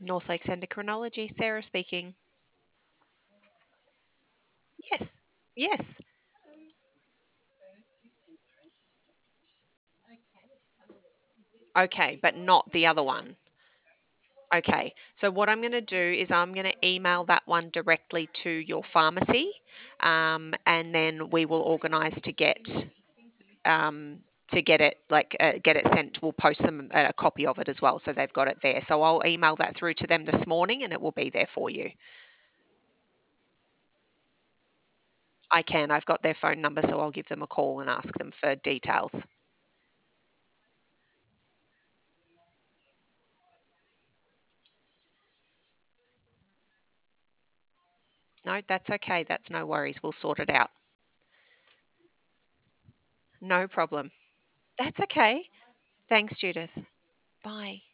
North Lakes Endocrinology, Sarah speaking. Yes, yes. Okay, but not the other one. Okay, so what I'm going to do is I'm going to email that one directly to your pharmacy, and then we will organise um, to get it get it sent. We'll post them a copy of it as well, so they've got it there. So I'll email that through to them this morning, and it will be there for you. I can. I've got their phone number, so I'll give them a call and ask them for details. No, that's okay. That's no worries. We'll sort it out. No problem. That's okay. Thanks, Judith. Bye.